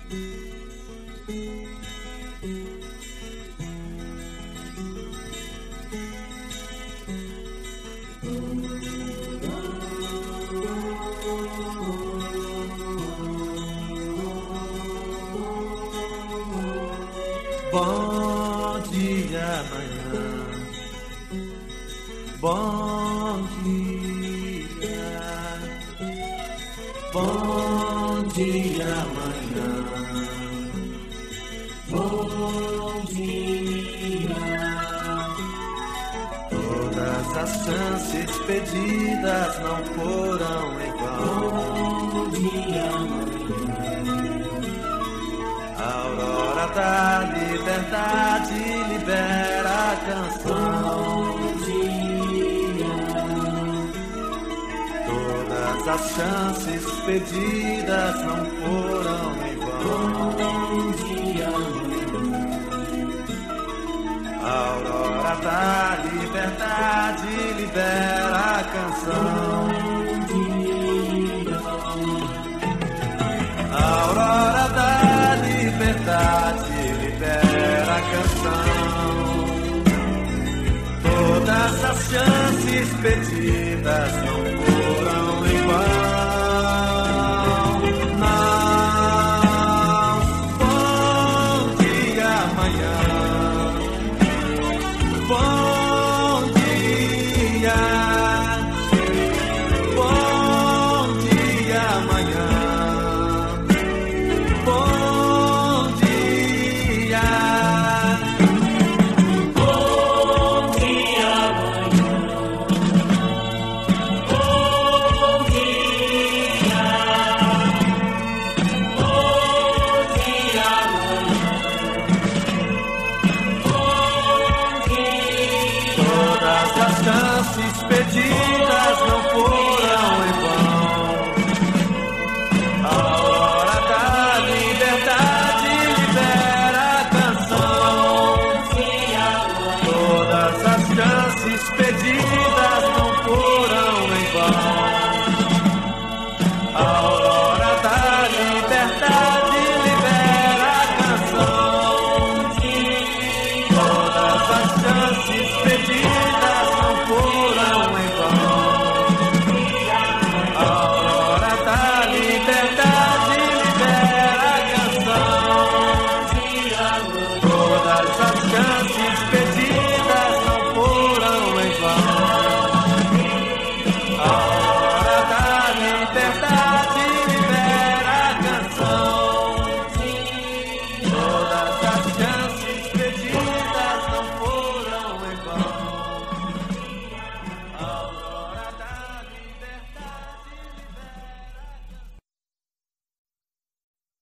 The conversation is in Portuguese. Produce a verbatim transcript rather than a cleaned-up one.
Bom dia, manhã. Bom dia. Bom dia, manhã. Bom dia. Todas as chances pedidas não foram em vão. Bom dia, manhã. A aurora da liberdade libera a canção. Bom dia. Todas as chances pedidas não foram em vão. Bom dia. A aurora da liberdade libera a canção.